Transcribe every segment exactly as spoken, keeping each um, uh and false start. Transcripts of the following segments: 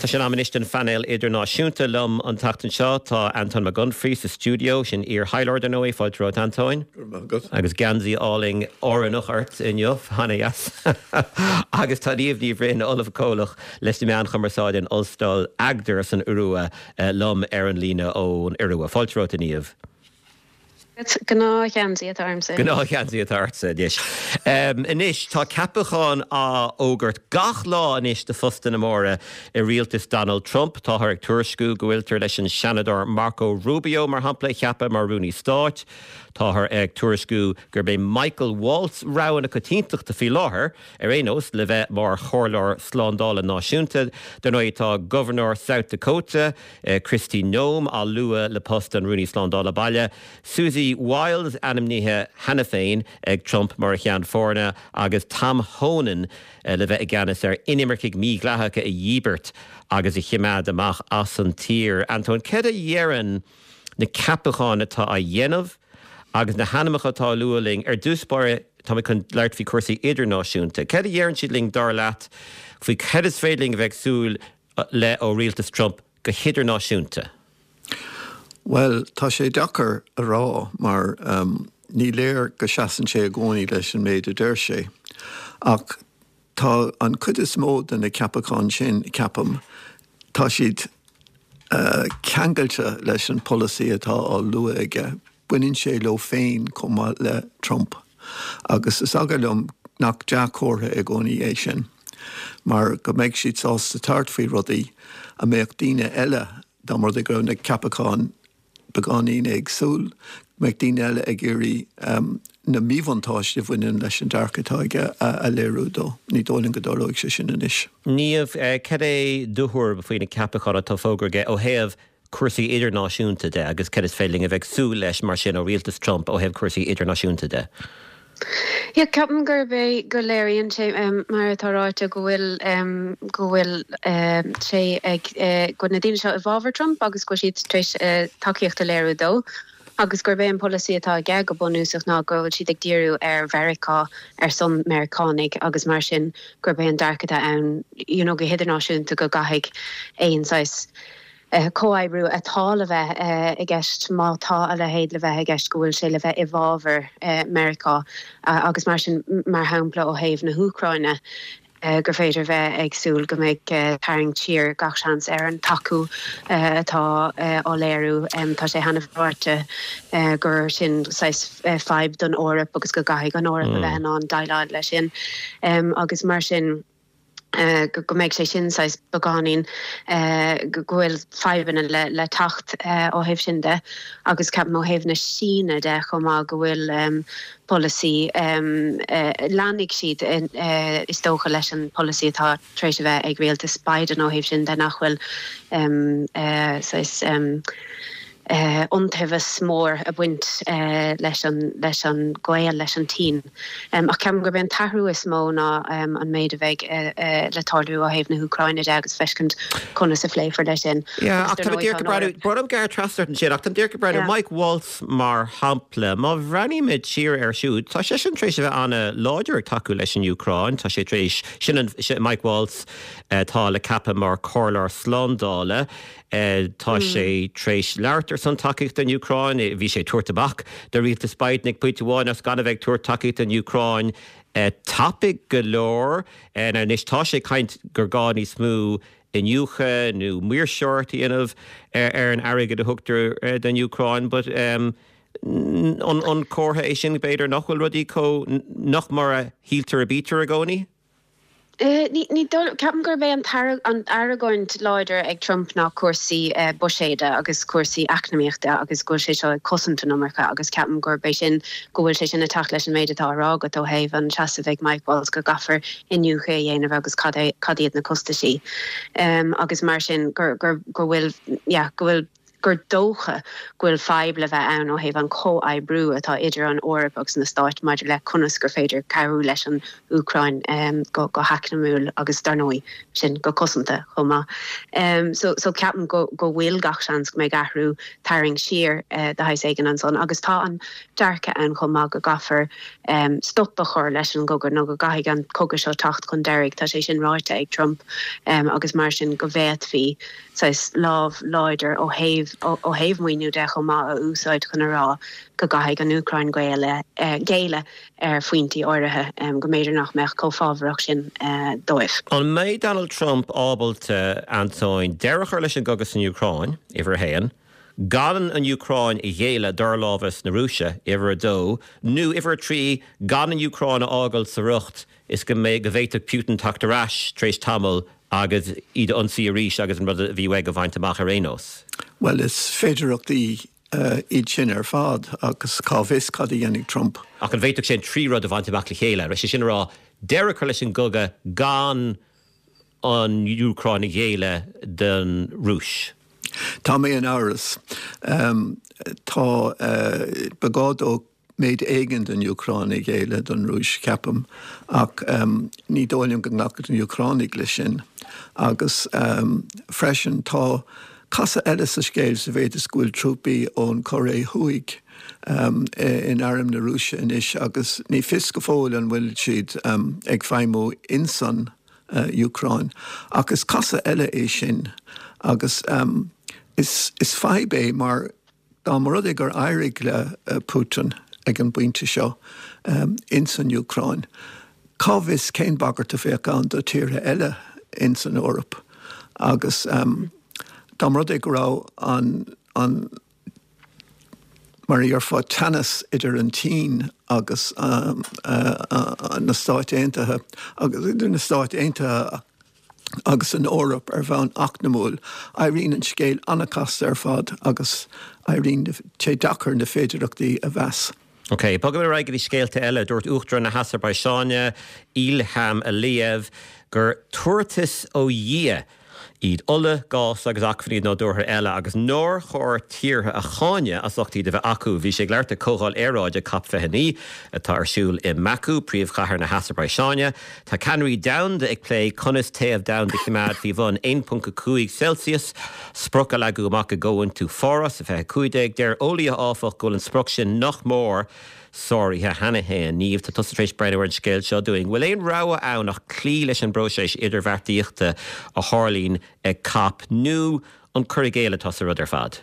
Tá sin amministan fanel idirnáisiúnta lum an tatan seo tá Anton McGunfrey sa studio sin ar Highlord an óí fáilró Antoin. Agus Ganzi Alling orannach art in Jof, Hanna Yas. Agus tá díomhní bhrin Olaf Cólach leis na meán chumarsáid in Ulstal agdar san urua lum ar an lína ó an urua. Fáilró a níomh. Gná cheansaí at armsa. Gná cheansaí at armsa, dis. Um, inis, tá capachán a ógurt gach lá inis de fusta na móra i rialtas Donald Trump, tá thar ag tuairisciú go bhfuiltar leis an senador Marco Rubio mar hampla cheapa mar Rooney Stáit. Tá thar ag tuairisciú gur bé Michael Waltz raibh na cotíntachta fi láthair ar éos le bheith mar chorlár sláindála náisiúnta. Den óid tá Governor South Dakota, uh, Kristi Noem a lua le post an Rooney sláindála baile. Susie Wiles animníthe hena féin ag Trump mar chean fórna agus Tom Honan uh, le bheith ag ganas ar inimircig mí glathacha i dhíbert agus i chiimead amach as an tír. Anton, ced a dhéireann na capachán atá a dhéanamh agus na hanamacha tá lualing ar dúspáir tá chun leirt fi cuasaí idirnáisiúnta. Ced a dhéireann siad ling dar leat faoi ced is féiling bheith súil le ó rialtas Trump go hidirnáisiúnta? Well, tá sé dachar a rá mar um, ní léir go seasan sé a gcónaí leis an méid a deir sé. Ach tá an cud is mód in na capachán sin capam, tá siad uh, ceangailte leis an policy atá á lua aige. Buinn sé lo féin cuma le Trump. Agus is agalum nach deachórtha a gcónaí é sin. Mar go méid siad sásta tart faoi rudaí a méocht daoine eile dá mar de go na capachán beganín ag súl, meag dín eile ag irí um, na míhantáiste bhainein leis an darcatáige a, a léirú dó. Ní dóling go dóróigh sé sin inis. Níomh uh, ced é dúthúr faoin na capachán atá fógur ge ó héamh cuasaí idirnáisiúnta de agus ced is féiling a bheith súil leis mar sin ó rialtas Trump ó héamh cuasaí idirnáisiúnta de. Ja, capan gur bé go léironn sé um, mar atáráte go bhfuil um, go bhfuil um, sé ag uh, go na daoine seo i bhábhar Trump agus go siad tríis uh, takeíochta léirú dó. Agus gur bé an policy atá ge go bunúsach ná go bhfuil siad ag díriú ar Mheiriceá ar son Americanig agus mar sin gur bé an darcata ann you know, go hidirnáisiúnta go gaithigh éonáis Uh, Cóibrú atá le bheith uh, i gceist mátá a le héad le bheith i gceist go bhfuil sé le bheith i bhábhar uh, Mheiriceá uh, agus mar sin mar hampla ó thaobh na húcráine uh, gur féidir bheith agsúil go méid uh, taring tír gach seans ar an taú uh, atá uh, ó léirú um, tá sé hanamh bhráte uh, gur sin feib don órap agus go gaithigh an órap mm. a bheith an daileáid lei sin um, agus mar sin Uh, go, go méid sé sin sais bagánín uh, go bhfuil feibhanna le, le tacht uh, ó héobh sin de agus cap ó héobh na síne de chumá go bhfuil um, policy um, uh, lánig siad in, uh, is dócha leis an policy atá tréis a bheith ag réalta spaidan ó héobh sin de nachhfuil um, uh, sais um, Uh, ontefas mór a buint uh, leis an leis an goil leis an tín. Um, ach ceam gur ben tahrú is mó ná um, an méid a bheith uh, uh, le tarlú a héobh na Húcráine de agus feiscint chuna sa phléifar leis sin. Yeah, ach tá dtíir go breú, brodom gar trasart an sin, ach tá dtíir go breú Mike Waltz mar hampla, má bhreaní mid siar ar siúd, tá sé sin trééis a bheith anna láidir taú leis an Ucráin, tá sé trééis sin Mike Waltz uh, tá le cappa mar chorlár slándála, Uh, tá mm. sé tréis leirtar san takeíocht an Ucráin, bhí sé tuairtabach de rialtas Spidnig puiteháin as gan a bheith tuair takeíocht an Ucráin uh, tapig go leor an uh, níos tá sé caint gur gáí smú in Ucha nó muirseirtaí inmh ar ar an airigad a thugtar uh, den Ucráin, but um, an, an córtha é sin beidir nachhfuil rudí có nach mar a híaltar a bítar a gcónaí? Uh, ní ní ceapan gur bheith an tar an Aragóint láidir ag Trump ná cuasaí uh, buséide agus cuasaí eacnamaíochta agus go sé seo cosanta nómarcha agus ceapan gur bééis sin go bhfuil sé sin na teach leis an méid atá rágad ó héamh an seasamh Mike Waltz go gafar inniucha dhéanamh agus cadíad na costaí. Um, agus mar sin gur gur gur bhfuil yeah, go bhfuil gur dócha ghfuil feibble bheith ann ó héh an có ebrú atá idir an Eorpagus na Stáit maidir le conas gur féidir ceú leis an Ucrain um, go, go hacnamúil agus darnói sin go cosanta chuma. Um, so, so ceapan go, go bhfuil gach seans go mé gahrú taring siar uh, de hais éigen an son. Agus tá an dearcha an chuma go gafar um, stoppa chur leis an gogur nó go gaigh an cogur seo tacht chun deirigh tá sé sin ráite ag Trump um, agus mar sin go bhéit hí sais láh láidir ó héh ó héh muoinú de chuma a úsáid chun rá go gaigh an Ucrain gaile uh, géile ar faointí áirithe um, go méidir nach meach cófábhreach sin uh, dóibh. An méid Donald Trump ábalta Antóin deirechar leis an gogus in Ucrain ihar héan, ganan an Ucrain I dhéile darlábhas na Rúise ihar a dó, nu ihar trí ganan Ucrain a ágal sa rucht is go mé go bhéiteach Putin tachtarás tréis tamil agus iad ansaí a rís agus an rud a bhí weig go bhaint amach ar énos. Well, is féidireachtaí uh, iad sin ar fad agus cá bhís cad I dhéanamh Trump. Ach an bhéiteach sin trí rud a bhaint amach le chéile, reis sin rá deirechar leis an goga gan an Ucrain a dhéile den Rúis. Tá mé an áras. Um, tá uh, bagad ó méid éigen den Ucranig géile don Rúis ceapam ach um, ní dóilm go nglacha den Ucranig le sin agus um, freisin tá casa eile sa scéil sa bhéad scoil trúpaí ón Coré Huig um, in airm na Rúise inis agus ní fis go fóil an bhfuil siad um, ag feimó insan uh, Ucrain agus casa eile é sin agus um, is, is feibé mar dá mar rud ag gur éirigh le uh, Putin ag an buinte seo um, in san Ucrain. Cábhis cén bagart a bheith an do tíre eile in san Eorp. Agus um, dá rud ag rá an, an mar ar fá tennis idir an tín agus um, uh, uh, na Stáit Aontaithe agus idir na Stáit Aontaithe agus an Eorp ar bhean achnamúil éiríonn an scéil anacast ar fad agus éiríonn sé dachar na féidireachtaí a bheas. Ok, bogam ar aigid I scéalta eile dúirt uachtar na Hazerbaisáine, Ilham Aliyev, gur tuairtas ó dhia iad ola gás agus acmhaí nó dúrtha eile agus nóir chóir tíortha a cháine as achtaí de bheith acu. Bhí sé gleirta cógáil éráide cap feithení atá arsúil I Macu, príomhchathair na Hazerbaisáine. Tá canraí down de ag plé conas taobh down de chiméad bhí bhain one point five Celsius, sprocha le go amach a ggóin tú fóras a bheith cuideag deir ólia áfach go an sproch sin nach mór Sorry, ha hanna hen, níomh tá tusa tréis breidhar an scéil seo doing. Bhfuil éon ráha ann nach clí leis an broséis idir bheartaíochta a Harlín ag cap nó an curigéile tusa rud ar fad.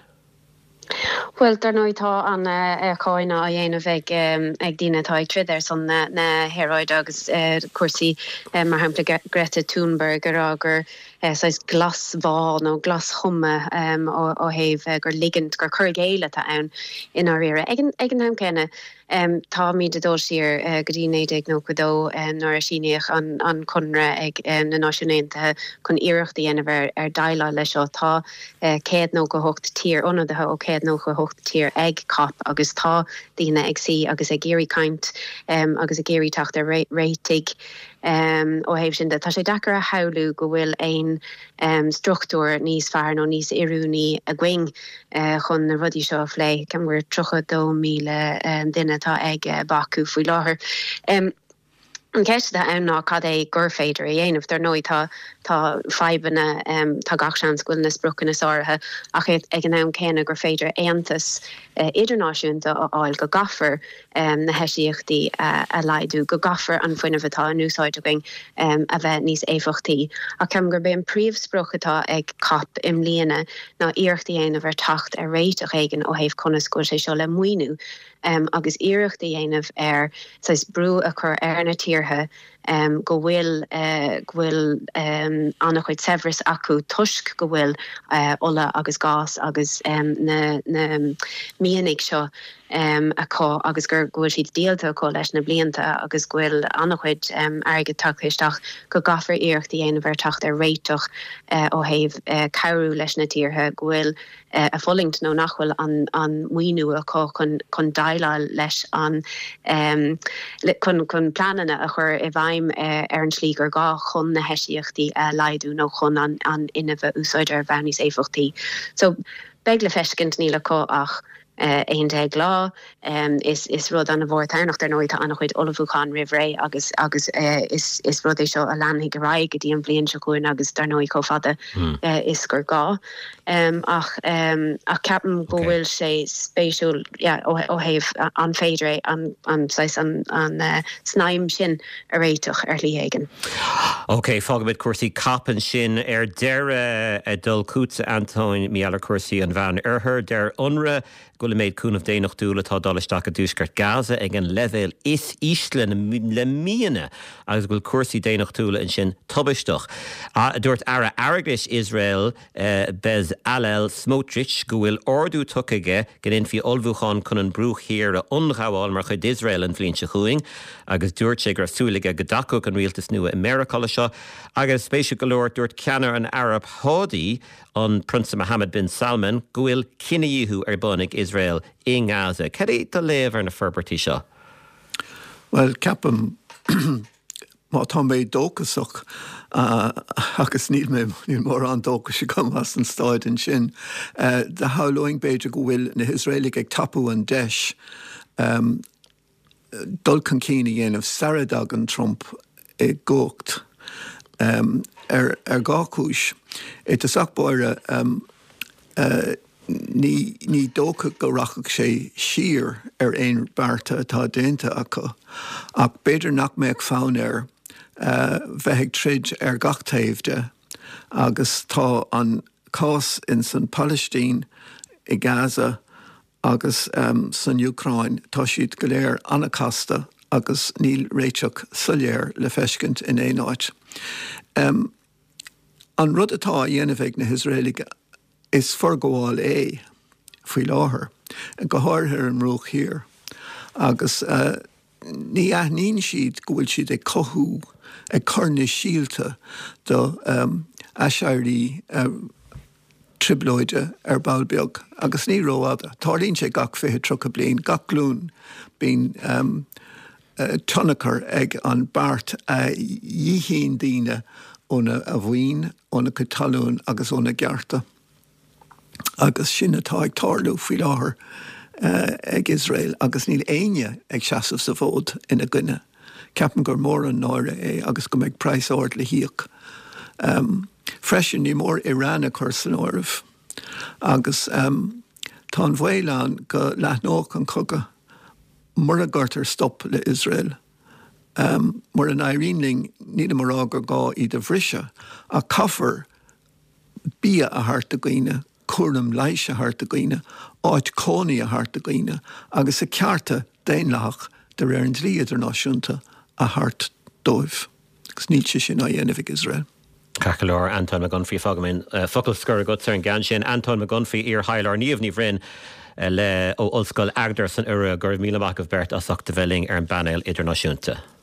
Well, dar nóid tá an uh, cáine a dhéanamh ag, um, ag dína tá ag tridar son na, na heroid agus uh, cuasaí um, mar hampla Greta Thunberg ar agur uh, sais glas bá nó glas chumme um, ó, ó héh uh, gur ligint gur curigéile tá ann in ar ire. Ag an ham cenne um, tá míad a dó siar uh, go dtínéideag nó go dó um, nóir a síneach an, an conra ag um, na náisiúnéanta chun iireachta dhéanamh ar daile lei seo tá uh, céad nó go hocht tír ionadaithe ó céad nó go hocht tír ag cap agus tá dína ag sí agus ag géirí caint um, agus ag géirí tacht a réitig um, ó héh sin de tá sé dachar a haulú go bhfuil ein um, struchtúr níos fearr nó níos iúní a gcuing uh, chun na rudí seo lé cem gur trocha dó míle um, duine tá ag uh, Baku faoi láthair. Um, An ceiste ann ná cad é gur féidir a dhéanamh tar nóid tá tá feibanna um, tá gach seans goil na sprucan na sáirithe ach ag an am céanna gur féidir éantas uh, idirnáisiúnta á áil go gafar um, na heisiíochtaí uh, a leidú go gafar an foioineh atá an úsáideing um, a bheith níos éfachtí. A ceim gur ben príomhspruchatá ag cap im líana ná íochtaí dhéanamh ar tacht a réiteach éigen ó héh conas go sé seo le muoinú. Um, agus iireachta dhéanamh ar sais brú a chur ar na tíortha um, go bhfuil uh, go bhfuil um, annach chuid severas acu tuisc go bhfuil uh, ola agus gás agus um, na, na um, míonig seo um, a có agus gur gohfuil siad díalta có leis na blianta agus gohfuil annach chuid um, airgid tuchaisteach go gafar iireachta dhéanamh ar tacht ar réiteach uh, ó héh uh, cabhrú leis na tíortha gohfuil uh, a follingt nó nachhfuil an, an muoinú a có chun, chun daile leis an um, chun, chun planana a chur i bhain snaim ar an slí gur gá chun na heisiíochtaí leidú nó chun an an inmh úsáidir bheanní éfachtaí. So beg le feiscint níle có ach Uh, ein de glá um, is is rud an a bhór nach der nooit an chuid Olafúchan Rivré agus agus uh, is is rud é seo a leannig goráig go dtí an bblion se chuin agus dar nói có fada mm. uh, is gur gá um, ach um, ach ceapan go bhfuil sé spéisiúil yeah, ó ó héh an féidir an an an, an uh, snaim sin a réitoch ar lí éigen. Ok, fágabid cuasaí capan sin ar deire a dul cúta Antóin Míallar cuasaí an bhean arthir der unra go le méid cúnmh déanaach dúla tá dalisteach a dúsgart Gaza ag an levéil is ísle le míana agus bhfuil cuasaí déanaach dúla in sin tubisteach. A dúirt ara airglis Israel uh, bez Alel Smotrich go bhfuil ordú tucaige gan in fi olbhúchan chun an brúch hir a unghawáil mar chud Israel an bhliain se chuing agus dúirt sé gur súlaige go dacú an rialtas nua America le seo agus spéisiú go leir dúirt ceannar an Arab Hádaí an Prince Mohammed bin Salman go bhfuil cinnaíthú ar bunig Israel in Gaza. Cedi do léamh na ferbertí seo? Well, ceapam má tá méid dócasach agus níl mé níl mór an dócas se cum as an stáid an sin. De háloing beidir go bhfuil na Israelig ag tapú an deis um, dul can cíine dhéanamh saradag an Trump ag gócht um, ar, ar gácúis. It is achbáire um, uh, ní, ní dócha go rachach sé siar ar ein barta atá dénta acu. Ach beidir nach méid fáin ar uh, bheithigh trid ar gachtaimhde agus tá an cás in san Palestine i Gaza agus um, san Ucrain tá siad go léir anacasta agus níl réiteach soléir le feiscint in éon áit. Um, An rud atá dhéanamh na Israelige is forgóáil é faoi láthair an go háirthar an mrúch hir agus uh, ní aithníonn siad go bhfuil siad ag cothú ag corna síalta do um, aiseirí uh, triblóide ar bailbeag agus ní róáda. Tarlíonn sé gach fiche tro a bliain gach glún bín um, uh, tonachar ag an bart a dhíhíon daoine óna a bhhain, óna Catalún agus óna Gearta. Agus sin atá ag tarlú faoi láthair uh, ag Israel agus níl aine ag seasamh sa bhód ina gcuine. Ceapan gur mór an náire é agus go méid praesáard le hiíoch. Um, freisin ní mór Irána chuir san áirimh. Agus um, tá an bhhéileán go leathnóch an cogadh mar a gurtar stop le Israel. Um, mar an éiríonling ní mar águr gá iad a bhrise a caithfar bia a thart a gcuine, cuairm leis a thart a gcuine, áit cónaí a thart a gcuine, agus a cearta déanlach de réir an dlí idirnáisiúnta a thart dóibh. Agus níl sé sin á dhéanamh Israel. Cacalor Anton McGunfrey fagamin uh, focal scur gut ar an gan sin Anton McGunfrey ar hailar níomh ní bhrin uh, le ó Ulscoil Agder san ura gur míle amach of bert a sochta bheling ar an banéil idirnáisiúnta.